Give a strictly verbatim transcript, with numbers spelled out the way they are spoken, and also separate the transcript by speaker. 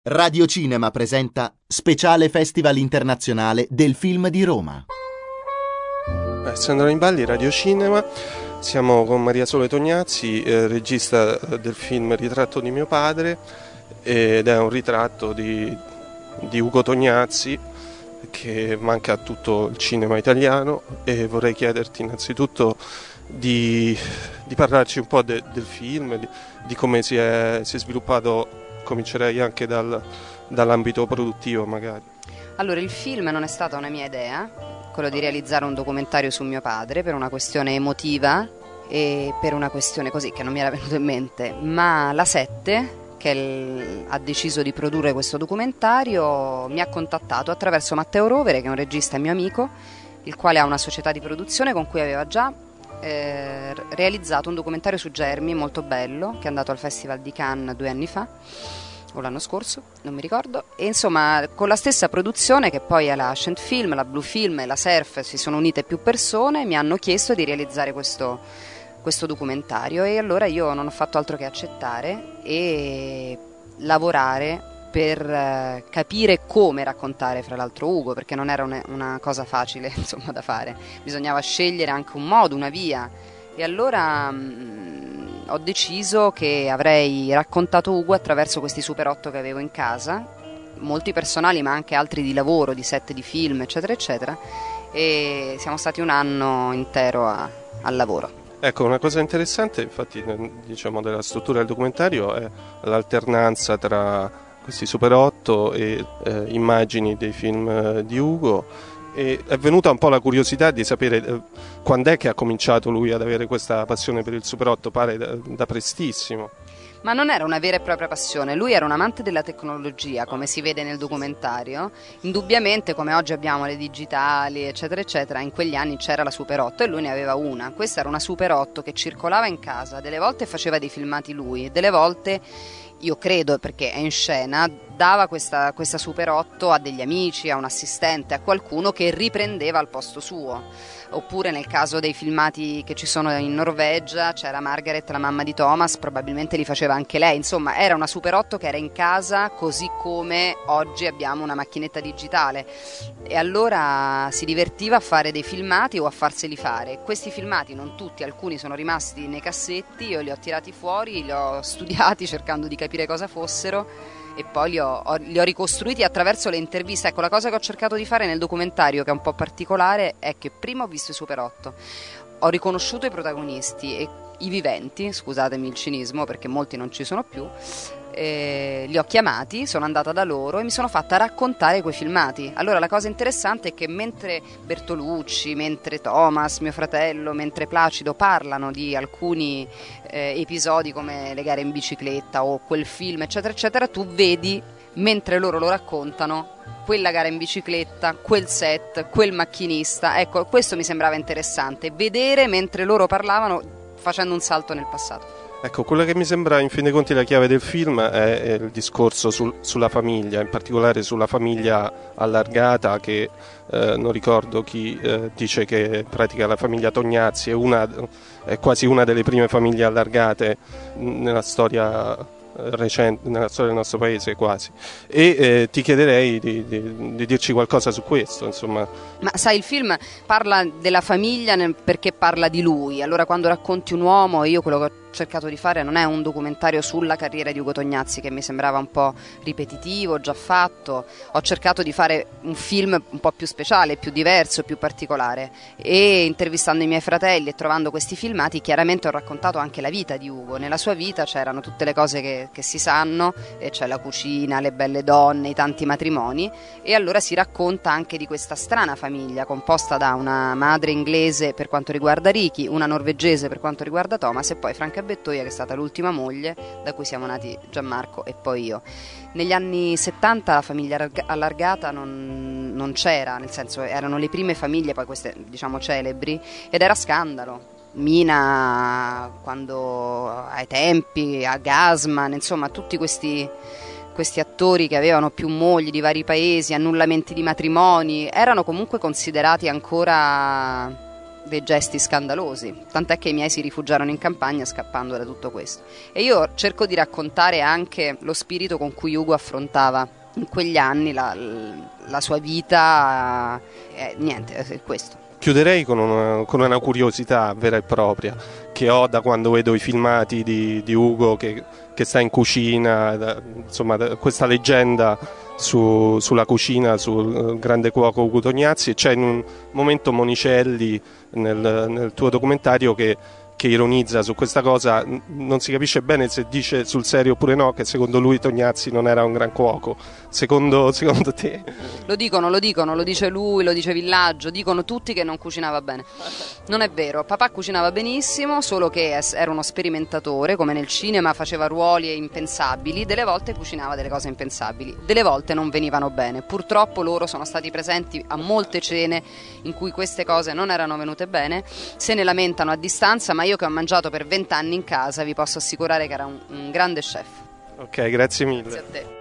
Speaker 1: Radio Cinema presenta Speciale Festival Internazionale del Film di Roma.
Speaker 2: Eh, Sandro Animballi, Radio Cinema. Siamo con Maria Sole Tognazzi, eh, regista del film Ritratto di mio padre, ed è un ritratto di, di Ugo Tognazzi che manca a tutto il cinema italiano, e vorrei chiederti innanzitutto di, di parlarci un po' de, del film, di, di come si è, si è sviluppato. Comincerei anche dal, dall'ambito produttivo magari.
Speaker 3: Allora, il film non è stata una mia idea, quello di realizzare un documentario su mio padre, per una questione emotiva e per una questione così che non mi era venuto in mente, ma la Sette, che il, ha deciso di produrre questo documentario, mi ha contattato attraverso Matteo Rovere, che è un regista e mio amico, il quale ha una società di produzione con cui aveva già Eh, realizzato un documentario su Germi molto bello, che è andato al Festival di Cannes due anni fa o l'anno scorso, non mi ricordo, e insomma con la stessa produzione, che poi è la Ascent Film, la Blue Film e la Surf, si sono unite più persone, mi hanno chiesto di realizzare questo, questo documentario, e allora io non ho fatto altro che accettare e lavorare per eh, capire come raccontare fra l'altro Ugo, perché non era una, una cosa facile insomma da fare, bisognava scegliere anche un modo, una via, e allora mh, ho deciso che avrei raccontato Ugo attraverso questi Super otto che avevo in casa, molti personali ma anche altri di lavoro, di set di film eccetera eccetera, e siamo stati un anno intero a, al lavoro.
Speaker 2: Ecco, una cosa interessante infatti, diciamo, della struttura del documentario è l'alternanza tra questi Super otto e eh, immagini dei film eh, di Ugo, e è venuta un po' la curiosità di sapere eh, quando è che ha cominciato lui ad avere questa passione per il Super otto. Pare da, da prestissimo.
Speaker 3: Ma non era una vera e propria passione, lui era un amante della tecnologia, come si vede nel documentario. Indubbiamente, come oggi abbiamo le digitali eccetera eccetera, in quegli anni c'era la Super otto e lui ne aveva una. Questa era una Super otto che circolava in casa, delle volte faceva dei filmati lui, delle volte, io credo perché è in scena, dava questa, questa Super otto a degli amici, a un assistente, a qualcuno che riprendeva al posto suo. Oppure nel caso dei filmati che ci sono in Norvegia, c'era Margaret, la mamma di Thomas, probabilmente li faceva anche lei. Insomma, era una Super otto che era in casa, così come oggi abbiamo una macchinetta digitale, e allora si divertiva a fare dei filmati o a farseli fare. Questi filmati, non tutti, alcuni sono rimasti nei cassetti, io li ho tirati fuori, li ho studiati cercando di capire cosa fossero, e poi li ho, ho, li ho ricostruiti attraverso le interviste. Ecco, la cosa che ho cercato di fare nel documentario, che è un po' particolare, è che prima ho visto i Super otto, ho riconosciuto i protagonisti e i viventi, scusatemi il cinismo perché molti non ci sono più, eh, li ho chiamati, sono andata da loro e mi sono fatta raccontare quei filmati. Allora la cosa interessante è che mentre Bertolucci, mentre Thomas, mio fratello, mentre Placido parlano di alcuni eh, episodi come le gare in bicicletta o quel film eccetera eccetera, tu vedi mentre loro lo raccontano quella gara in bicicletta, quel set, quel macchinista. Ecco, questo mi sembrava interessante, vedere mentre loro parlavano facendo un salto nel passato.
Speaker 2: Ecco, quello che mi sembra in fin dei conti la chiave del film è, è il discorso sul, sulla famiglia, in particolare sulla famiglia allargata, che eh, non ricordo chi eh, dice che pratica la famiglia Tognazzi, è, una, è quasi una delle prime famiglie allargate nella storia recente, nella storia del nostro paese quasi, e eh, ti chiederei di, di, di dirci qualcosa su questo, insomma.
Speaker 3: Ma sai, il film parla della famiglia nel, perché parla di lui. Allora, quando racconti un uomo, io quello che ho cercato di fare non è un documentario sulla carriera di Ugo Tognazzi, che mi sembrava un po' ripetitivo, già fatto. Ho cercato di fare un film un po' più speciale, più diverso, più particolare, e intervistando i miei fratelli e trovando questi filmati, chiaramente ho raccontato anche la vita di Ugo. Nella sua vita c'erano tutte le cose che, che si sanno, e c'è la cucina, le belle donne, i tanti matrimoni, e allora si racconta anche di questa strana famiglia composta da una madre inglese per quanto riguarda Ricky, una norvegese per quanto riguarda Thomas, e poi Franca Bettoia, che è stata l'ultima moglie da cui siamo nati Gianmarco e poi io. Negli anni settanta la famiglia allargata non, non c'era, nel senso erano le prime famiglie, poi queste diciamo celebri, ed era scandalo. Mina, quando ai tempi, a Gasman, insomma tutti questi questi attori che avevano più mogli di vari paesi, annullamenti di matrimoni, erano comunque considerati ancora dei gesti scandalosi, tant'è che i miei si rifugiarono in campagna scappando da tutto questo. E io cerco di raccontare anche lo spirito con cui Ugo affrontava in quegli anni la, la sua vita, eh, niente, è questo.
Speaker 2: Chiuderei con una, con una curiosità vera e propria che ho da quando vedo i filmati di, di Ugo che, che sta in cucina, da, insomma da, questa leggenda su, sulla cucina, sul grande cuoco Ugo Tognazzi. C'è in un momento Monicelli nel, nel tuo documentario che, che ironizza su questa cosa, non si capisce bene se dice sul serio oppure no che secondo lui Tognazzi non era un gran cuoco. Secondo, secondo te?
Speaker 3: Lo dicono, lo dicono, lo dice lui, lo dice Villaggio, dicono tutti che non cucinava bene. Non è vero, papà cucinava benissimo, solo che era uno sperimentatore, come nel cinema faceva ruoli impensabili, delle volte cucinava delle cose impensabili, delle volte non venivano bene. Purtroppo loro sono stati presenti a molte cene in cui queste cose non erano venute bene, se ne lamentano a distanza, ma io che ho mangiato per vent'anni in casa vi posso assicurare che era un, un grande chef.
Speaker 2: Ok, grazie mille.
Speaker 3: Grazie a te.